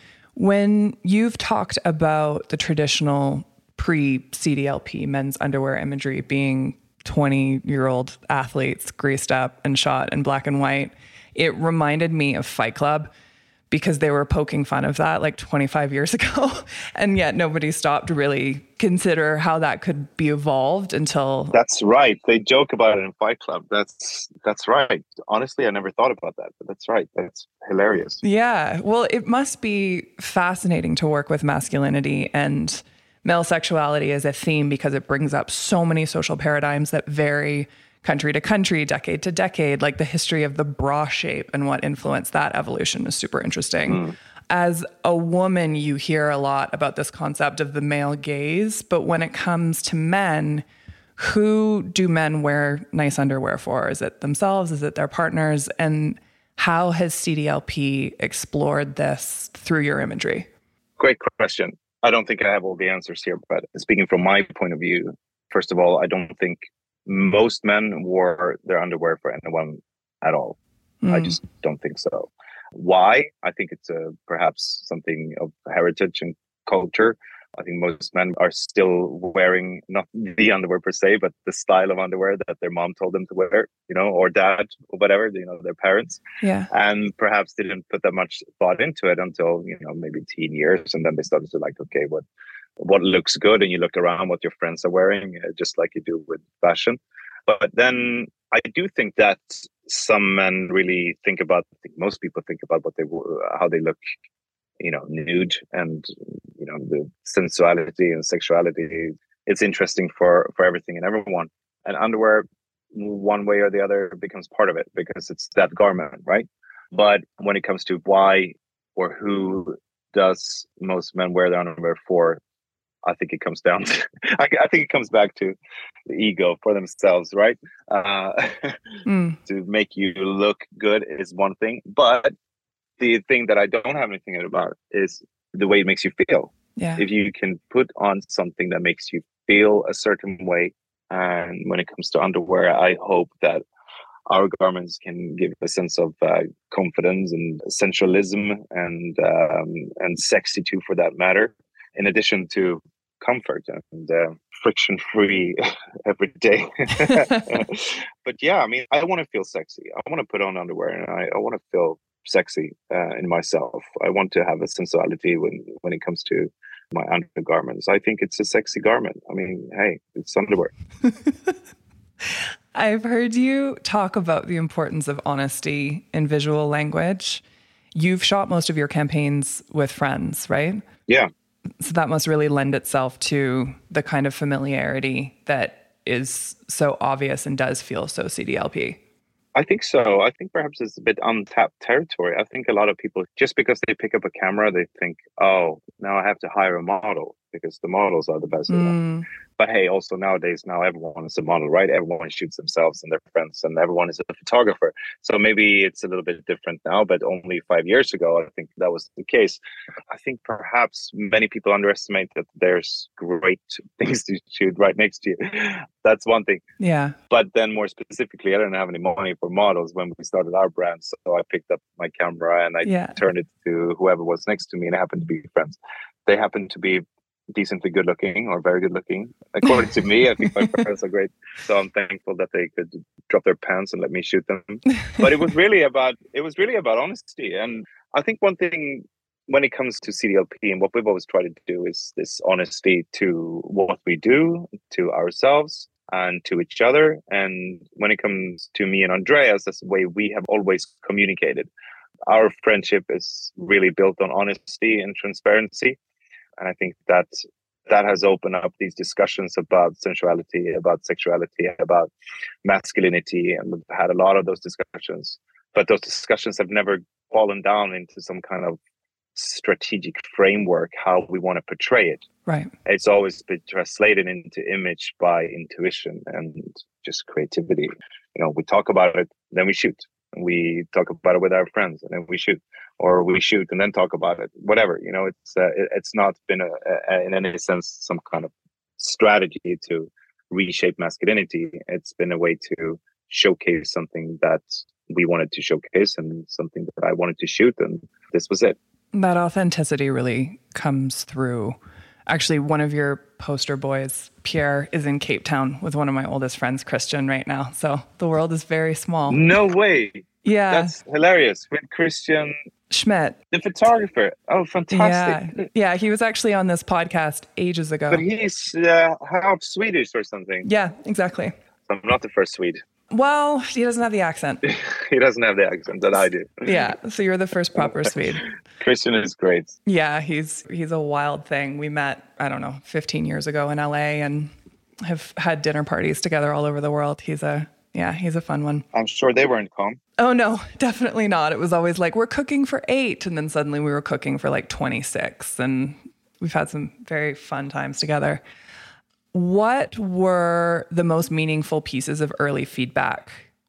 E: When you've talked about the traditional pre-CDLP men's underwear imagery being 20-year-old athletes greased up and shot in black and white, it reminded me of Fight Club, because they were poking fun of that like 25 years ago. And yet nobody stopped to really consider how that could be evolved until...
A: That's right. They joke about it in Fight Club. That's right. Honestly, I never thought about that, but that's right. That's hilarious.
E: Yeah. Well, it must be fascinating to work with masculinity and male sexuality as a theme, because it brings up so many social paradigms that vary country to country, decade to decade, like the history of the bra shape and what influenced that evolution is super interesting. As a woman, you hear a lot about this concept of the male gaze, but when it comes to men, who do men wear nice underwear for? Is it themselves? Is it their partners? And how has CDLP explored this through your imagery?
A: Great question. I don't think I have all the answers here, but speaking from my point of view, first of all, I don't think most men wore their underwear for anyone at all. I just don't think so. Why? I think it's perhaps something of heritage and culture. I think most men are still wearing not the underwear per se, but the style of underwear that their mom told them to wear, or dad or whatever, their parents.
E: Yeah.
A: And perhaps they didn't put that much thought into it until, maybe teen years. And then they started to like, okay, what looks good, and you look around what your friends are wearing, just like you do with fashion. But then I do think that some men really think about, I think most people think about how they look, nude, and the sensuality and sexuality. It's interesting for everything and everyone. And underwear, one way or the other, becomes part of it because it's that garment, right? But when it comes to why or who does most men wear their underwear for, I think it comes down to, I think it comes back to the ego for themselves, right? To make you look good is one thing. But the thing that I don't have anything about is the way it makes you feel.
E: Yeah.
A: If you can put on something that makes you feel a certain way, and when it comes to underwear, I hope that our garments can give a sense of confidence and sensualism and sexy too, for that matter, in addition to comfort and friction-free every day. But yeah, I mean, I want to feel sexy. I want to put on underwear, and I want to feel sexy in myself. I want to have a sensuality when it comes to my undergarments. I think it's a sexy garment. I mean, hey, it's underwear.
E: I've heard you talk about the importance of honesty in visual language. You've shot most of your campaigns with friends, right?
A: Yeah.
E: So that must really lend itself to the kind of familiarity that is so obvious and does feel so CDLP.
A: I think so. I think perhaps it's a bit untapped territory. I think a lot of people, just because they pick up a camera, they think, oh, now I have to hire a model because the models are the best. But hey, also nowadays, now everyone is a model, right? Everyone shoots themselves and their friends, and everyone is a photographer. So maybe it's a little bit different now, but only 5 years ago, I think that was the case. I think perhaps many people underestimate that there's great things to shoot right next to you. That's one thing.
E: Yeah.
A: But then more specifically, I didn't have any money for models when we started our brand. So I picked up my camera and I turned it to whoever was next to me, and it happened to be friends. They happened to be decently good looking or very good looking. According to me, I think my friends are great. So I'm thankful that they could drop their pants and let me shoot them. But it was really about honesty. And I think one thing when it comes to CDLP and what we've always tried to do is this honesty to what we do, to ourselves and to each other. And when it comes to me and Andreas, that's the way we have always communicated. our friendship is really built on honesty and transparency. And I think that has opened up these discussions about sensuality, about sexuality, about masculinity. And we've had a lot of those discussions. But those discussions have never fallen down into some kind of strategic framework, how we want to portray it.
E: Right.
A: It's always been translated into image by intuition and just creativity. We talk about it, then we shoot. We talk about it with our friends, and then we shoot, or we shoot and then talk about it. Whatever, it's not been in any sense some kind of strategy to reshape masculinity. It's been a way to showcase something that we wanted to showcase and something that I wanted to shoot, and this was it.
E: That authenticity really comes through. Actually, one of your poster boys, Pierre, is in Cape Town with one of my oldest friends, Christian, right now. So the world is very small.
A: No way.
E: Yeah.
A: That's hilarious. With Christian
E: Schmidt.
A: The photographer. Oh, fantastic.
E: Yeah, he was actually on this podcast ages ago.
A: But he's half Swedish or something.
E: Yeah, exactly.
A: I'm not the first Swede.
E: Well, he doesn't have the accent.
A: He doesn't have the accent that I do.
E: Yeah, so you're the first proper Swede.
A: Christian is great.
E: Yeah, he's a wild thing. We met, 15 years ago in LA and have had dinner parties together all over the world. He's a fun one.
A: I'm sure they weren't calm.
E: Oh, no, definitely not. It was always like, we're cooking for 8. And then suddenly we were cooking for like 26. And we've had some very fun times together. What were the most meaningful pieces of early feedback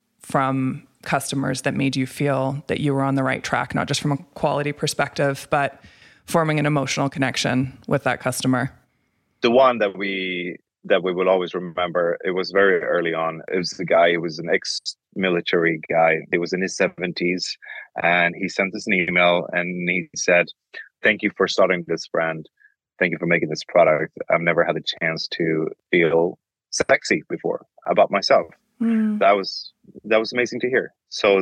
E: from customers that made you feel that you were on the right track, not just from a quality perspective, but forming an emotional connection with that customer?
A: The one that we will always remember, it was very early on. It was the guy who was an ex-military guy. He was in his 70s, and he sent us an email and he said, "Thank you for starting this brand. Thank you for making this product. I've never had a chance to feel sexy before about myself." That was amazing to hear. So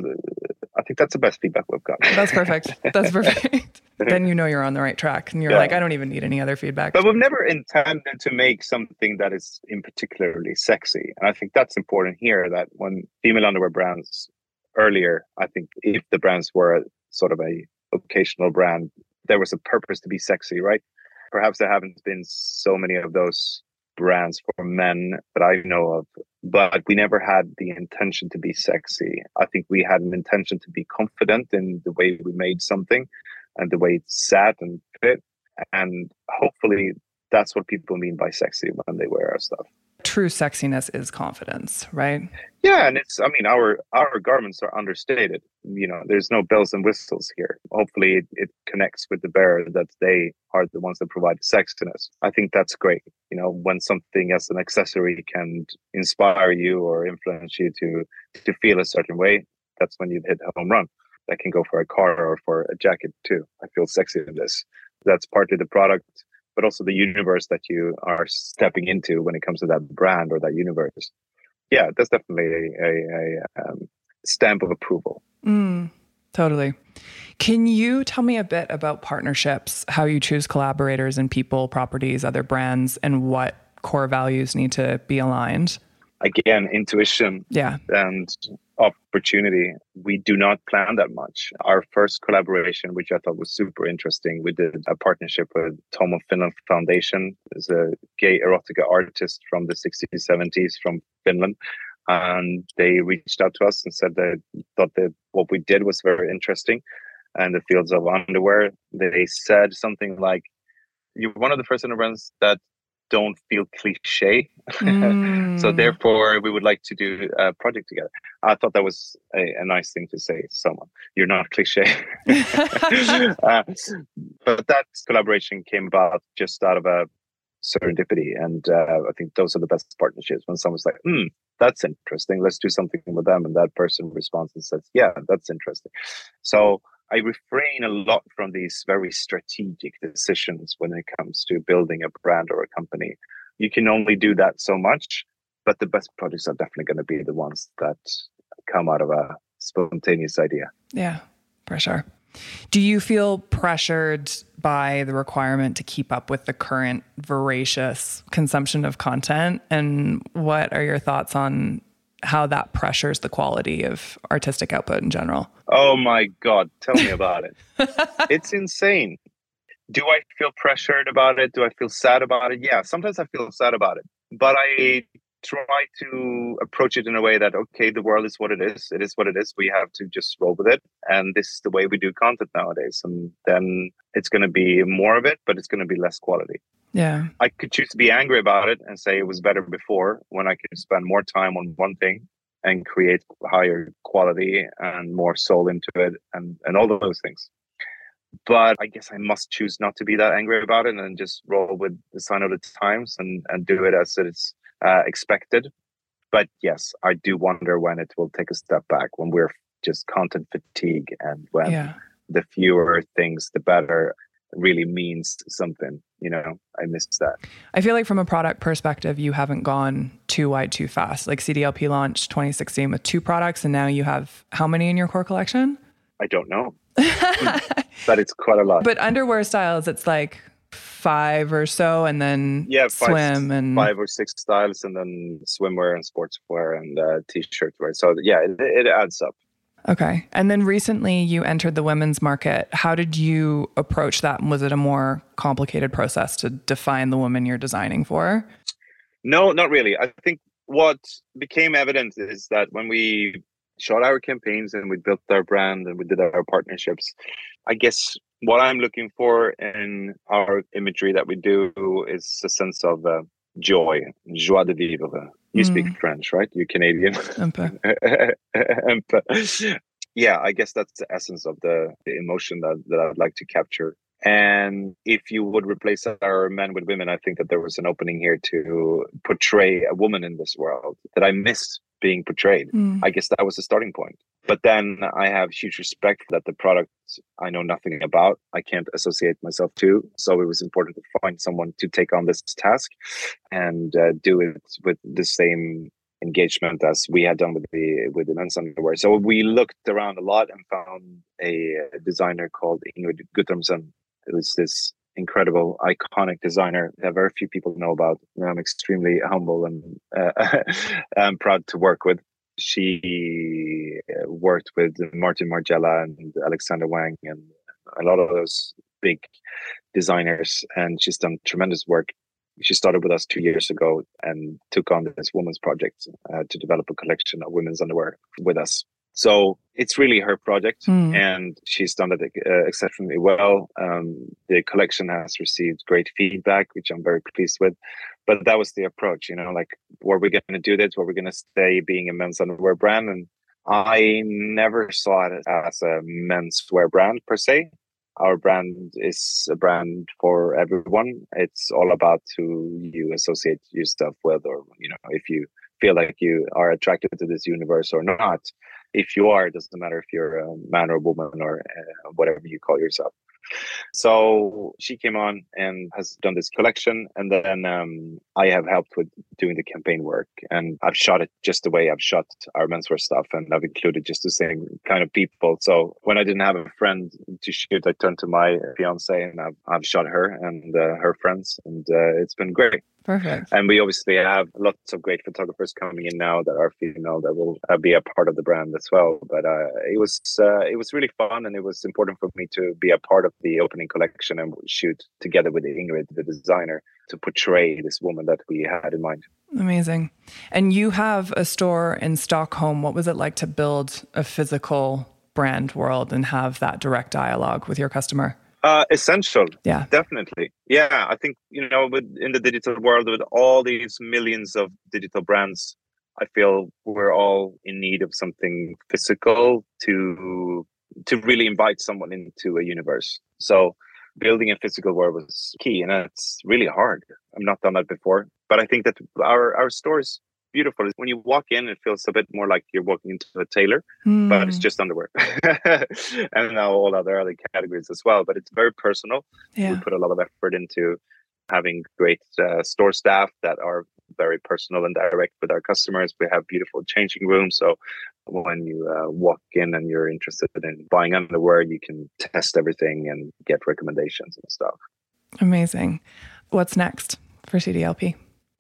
A: I think that's the best feedback we've got.
E: That's perfect. That's perfect. Then you know you're on the right track, and you're like, I don't even need any other feedback.
A: But we've never intended to make something that is in particularly sexy. And I think that's important here, that when female underwear brands earlier, I think if the brands were sort of a occasional brand, there was a purpose to be sexy, right? Perhaps there haven't been so many of those brands for men that I know of, but we never had the intention to be sexy. I think we had an intention to be confident in the way we made something and the way it sat and fit. And hopefully that's what people mean by sexy when they wear our stuff.
E: True sexiness is confidence, right?
A: Yeah, and our garments are understated. There's no bells and whistles here. Hopefully it connects with the bearer, that they are the ones that provide the sexiness. I think that's great. When something as an accessory can inspire you or influence you to feel a certain way, that's when you've hit a home run. That can go for a car or for a jacket too. I feel sexy in this. That's partly the product, but also the universe that you are stepping into when it comes to that brand or that universe. Yeah, that's definitely a stamp of approval.
E: Totally. Can you tell me a bit about partnerships, how you choose collaborators and people, properties, other brands, and what core values need to be aligned?
A: Again, intuition and opportunity. We do not plan that much. Our first collaboration, which I thought was super interesting, we did a partnership with Tom of Finland Foundation. There's a gay erotica artist from the 60s, 70s from Finland. And they reached out to us and said they thought that what we did was very interesting in the fields of underwear. They said something like, "You're one of the first brands that don't feel cliche. So therefore, we would like to do a project together." I thought that was a nice thing to say to someone. You're not cliche. But that collaboration came about just out of a serendipity. And I think those are the best partnerships, when someone's like, that's interesting, let's do something with them. And that person responds and says, yeah, that's interesting. So I refrain a lot from these very strategic decisions when it comes to building a brand or a company. You can only do that so much, but the best projects are definitely going to be the ones that come out of a spontaneous idea.
E: Yeah, for sure. Do you feel pressured by the requirement to keep up with the current voracious consumption of content? And what are your thoughts on how that pressures the quality of artistic output in general.
A: Oh my God, tell me about it. It's insane. Do I feel pressured about it? Do I feel sad about it? Yeah, sometimes I feel sad about it. But I try to approach it in a way that, okay, the world is what it is. It is what it is. We have to just roll with it. And this is the way we do content nowadays. And then it's going to be more of it, but it's going to be less quality.
E: Yeah.
A: I could choose to be angry about it and say it was better before, when I could spend more time on one thing and create higher quality and more soul into it and all of those things. But I guess I must choose not to be that angry about it and just roll with the sign of the times and do it as it is expected. But yes, I do wonder when it will take a step back, when we're just content fatigue and when the fewer things, the better really means something. You know, I miss that.
E: I feel like from a product perspective, you haven't gone too wide too fast. Like CDLP launched 2016 with 2 products, and now you have how many in your core collection?
A: I don't know. But it's quite a lot.
E: But underwear styles, it's like 5 or so, and then swim and
A: 5 or 6 styles, and then swimwear and sportswear and t-shirt wear. So yeah, it adds up.
E: Okay. And then recently you entered the women's market. How did you approach that? Was it a more complicated process to define the woman you're designing for?
A: No, not really. I think what became evident is that when we shot our campaigns and we built our brand and we did our partnerships, I guess what I'm looking for in our imagery that we do is a sense of joy, joie de vivre. You speak French, right? You're Canadian. Yeah, I guess that's the essence of the emotion that I'd like to capture. And if you would replace our men with women, I think that there was an opening here to portray a woman in this world that I miss being portrayed. I guess that was the starting point. But then I have huge respect that the product I know nothing about, I can't associate myself to. So it was important to find someone to take on this task and do it with the same engagement as we had done with the men's underwear. So we looked around a lot and found a designer called Ingrid Guttormsen. It was this incredible, iconic designer that very few people know about. And I'm extremely humble and I'm proud to work with. She worked with Martin Margiela and Alexander Wang and a lot of those big designers, and she's done tremendous work. She started with us 2 years ago and took on this women's project to develop a collection of women's underwear with us. So it's really her project, and she's done it exceptionally well. The collection has received great feedback, which I'm very pleased with. But that was the approach, you know, like, were we going to do this? Were we going to stay being a men's underwear brand? And I never saw it as a menswear brand per se. Our brand is a brand for everyone. It's all about who you associate yourself with, or, you know, if you feel like you are attracted to this universe or not. If you are, it doesn't matter if you're a man or a woman or whatever you call yourself. So she came on and has done this collection, and then I have helped with doing the campaign work, and I've shot it just the way I've shot our menswear stuff, and I've included just the same kind of people. So when I didn't have a friend to shoot, I turned to my fiance, and I've shot her and her friends, and it's been great.
E: Perfect.
A: And we obviously have lots of great photographers coming in now that are female that will be a part of the brand as well. But it was really fun, and it was important for me to be a part of the opening collection and shoot together with Ingrid, the designer, to portray this woman that we had in mind.
E: Amazing. And you have a store in Stockholm. What was it like to build a physical brand world and have that direct dialogue with your customer?
A: Essential.
E: Yeah,
A: definitely. Yeah, I think, you know, in the digital world, with all these millions of digital brands, I feel we're all in need of something physical to really invite someone into a universe. So building a physical world was key, and it's really hard. I've not done that before, but I think that our store is beautiful. When you walk in, it feels a bit more like you're walking into a tailor, but it's just underwear. And now all other categories as well, but it's very personal. We put a lot of effort into having great store staff that are very personal and direct with our customers. We have beautiful changing rooms, so when you walk in and you're interested in buying underwear, you can test everything and get recommendations and stuff.
E: Amazing. What's next for CDLP?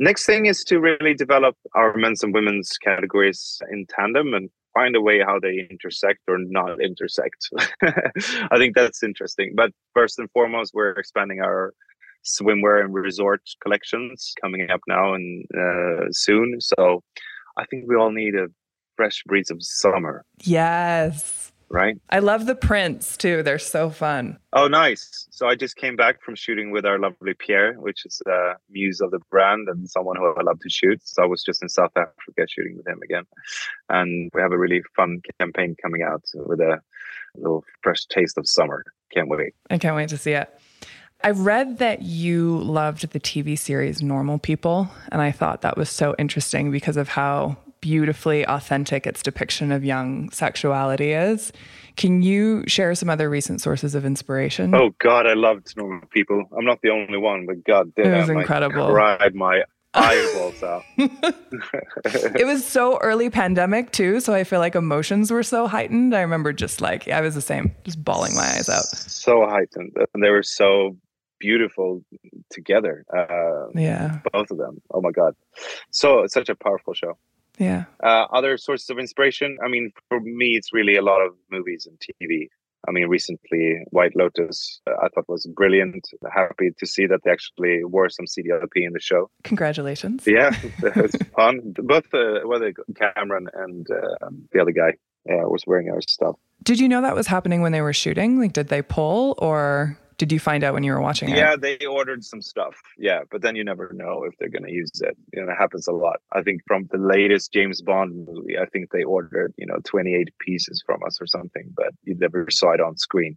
A: Next thing is to really develop our men's and women's categories in tandem and find a way how they intersect or not intersect. I think that's interesting. But first and foremost, we're expanding our swimwear and resort collections coming up now and soon. So I think we all need a fresh breeze of summer.
E: Yes.
A: Right?
E: I love the prints too. They're so fun.
A: Oh, nice. So I just came back from shooting with our lovely Pierre, which is the muse of the brand and someone who I love to shoot. So I was just in South Africa shooting with him again. And we have a really fun campaign coming out with a little fresh taste of summer. Can't wait.
E: I can't wait to see it. I read that you loved the TV series Normal People, and I thought that was so interesting because of how beautifully authentic its depiction of young sexuality is. Can you share some other recent sources of inspiration?
A: Oh God, I loved Normal People. I'm not the only one, but God damn,
E: it was incredible.
A: I cried my eyeballs out.
E: It was so early pandemic too, so I feel like emotions were so heightened. I remember just like, I was the same, just bawling my eyes out.
A: So heightened. And they were so beautiful together.
E: Yeah.
A: Both of them. Oh my God. So it's such a powerful show.
E: Yeah.
A: Other sources of inspiration. I mean, for me, it's really a lot of movies and TV. I mean, recently, White Lotus, I thought was brilliant. Happy to see that they actually wore some CDLP in the show.
E: Congratulations.
A: Yeah, it was fun. Both Cameron and the other guy was wearing our stuff.
E: Did you know that was happening when they were shooting? Like, did they pull or did you find out when you were watching it?
A: Yeah, they ordered some stuff. Yeah, but then you never know if they're going to use it. You know, it happens a lot. I think from the latest James Bond movie, I think they ordered, 28 pieces from us or something, but you never saw it on screen.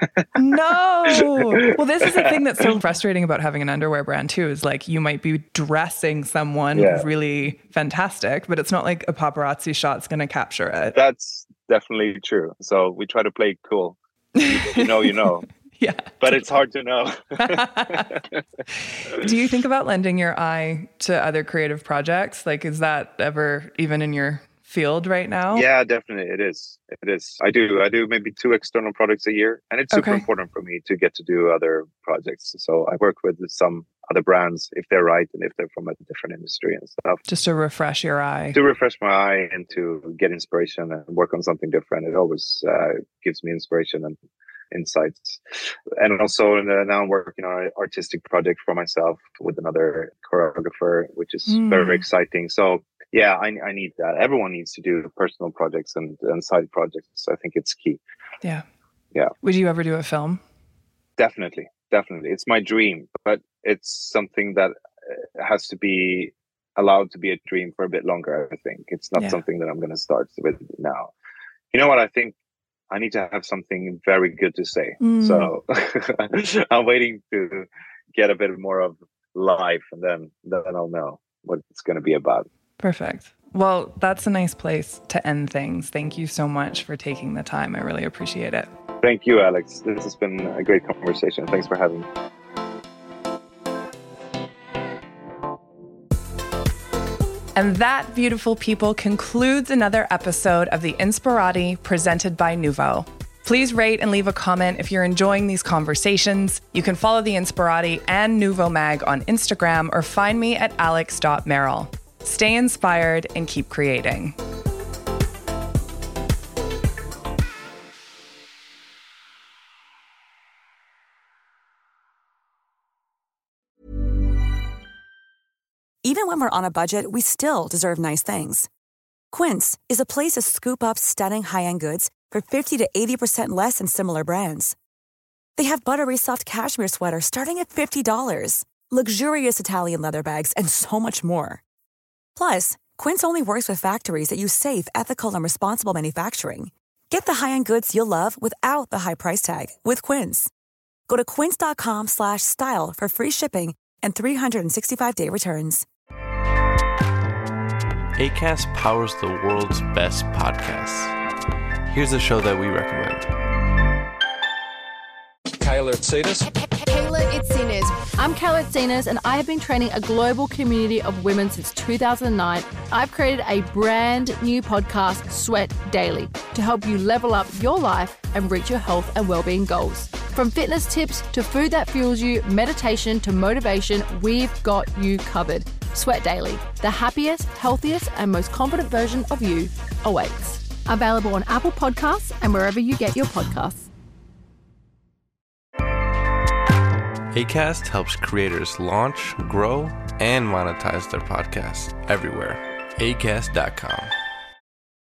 E: No. Well, this is the thing that's so frustrating about having an underwear brand too, is like you might be dressing someone really fantastic, but it's not like a paparazzi shot's going to capture it.
A: That's definitely true. So we try to play cool. You know.
E: Yeah.
A: But it's hard to know.
E: Do you think about lending your eye to other creative projects? Like, is that ever even in your field right now?
A: Yeah, definitely. It is. I do maybe 2 external projects a year. And it's super important for me to get to do other projects. So I work with some other brands if they're right and if they're from a different industry and stuff.
E: Just to refresh your eye.
A: To refresh my eye and to get inspiration and work on something different. It always gives me inspiration and insights. And also now I'm working on an artistic project for myself with another choreographer, which is very exciting. So yeah, I need that. Everyone needs to do personal projects and side projects. I think it's key.
E: Yeah.
A: Yeah.
E: Would you ever do a film?
A: Definitely. It's my dream, but it's something that has to be allowed to be a dream for a bit longer, I think. It's not something that I'm going to start with now. You know what? I think I need to have something very good to say. So I'm waiting to get a bit more of life and then I'll know what it's going to be about.
E: Perfect. Well, that's a nice place to end things. Thank you so much for taking the time. I really appreciate it.
A: Thank you, Alex. This has been a great conversation. Thanks for having me.
E: And that, beautiful people, concludes another episode of the Inspirati presented by Nuvo. Please rate and leave a comment if you're enjoying these conversations. You can follow the Inspirati and Nuvo Mag on Instagram or find me at alex.merrill. Stay inspired and keep creating.
F: Even when we're on a budget, we still deserve nice things. Quince is a place to scoop up stunning high-end goods for 50 to 80% less than similar brands. They have buttery soft cashmere sweaters starting at $50, luxurious Italian leather bags, and so much more. Plus, Quince only works with factories that use safe, ethical, and responsible manufacturing. Get the high-end goods you'll love without the high price tag with Quince. Go to quince.com/style for free shipping and 365-day returns.
G: Acast powers the world's best podcasts. Here's a show that we recommend.
H: Kayla Itsinas.
I: Kayla Itsinas. I'm Kayla Itsinas, and I have been training a global community of women since 2009. I've created a brand new podcast, Sweat Daily, to help you level up your life and reach your health and wellbeing goals. From fitness tips to food that fuels you, meditation to motivation, we've got you covered. Sweat Daily, the happiest, healthiest, and most confident version of you awaits. Available on Apple Podcasts and wherever you get your podcasts.
G: Acast helps creators launch, grow, and monetize their podcasts everywhere. Acast.com.